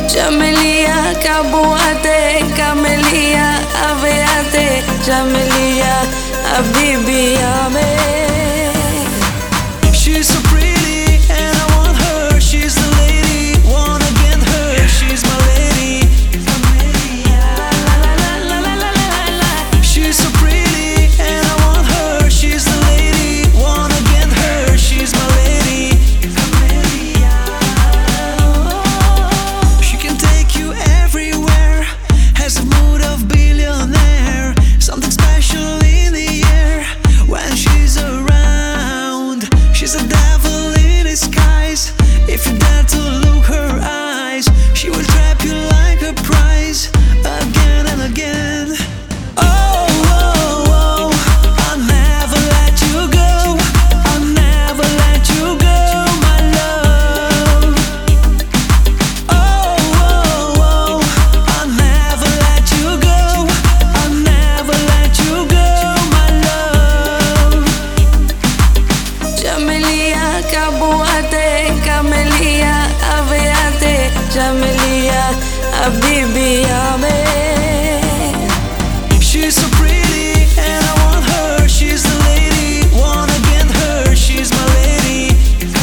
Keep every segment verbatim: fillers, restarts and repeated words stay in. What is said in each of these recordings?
Jamelia, Kabuate, Camelia, Aveate, Jamelia, Habibi, Ame. She's so pretty and I want her. She's the lady, wanna get her. She's my lady. She's so pretty and I want her. She's the lady, wanna get her. She's my lady. She can take you everywhere, has a mood of billionaire. Something special in the air when she's around. She's a devil in disguise. If you dare to look her eyes, she will trap you like a prize again and again. Oh, oh, oh, I'll never let you go. I'll never let you go, my love. Oh, oh, oh, I'll never let you go. I'll never let you go, my love. Jamelia, Kabuate, Camelia, Aveate, Jamelia, Habibi, Ame. She's so pretty and I want her. She's the lady, wanna get her. She's my lady.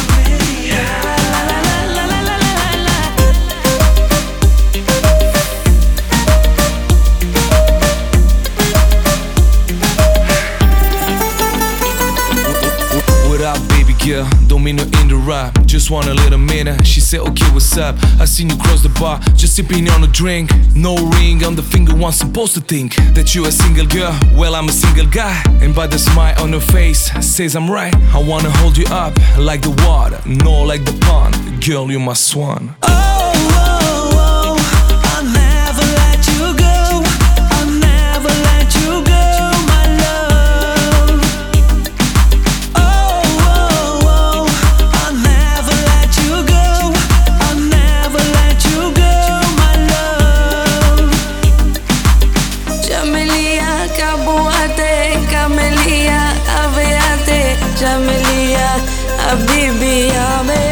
What up, baby girl? Don't mean to interrupt. Just want a little minute. She said, okay, what's up? I seen you cross the bar, just sipping on a drink. No ring on the finger, one supposed to think that you a single girl. Well, I'm a single guy, and by the smile on her face says I'm right. I wanna hold you up like the water, no like the pond. Girl, you're my swan. Oh, oh, oh, I'll never let you go. I'll never let you go, my love. Oh, oh, oh, I'll never let you go. I'll never let you go, my love. Jamelia, Kabuate, Camelia, Aveate, Jamelia, Habibi, Ame.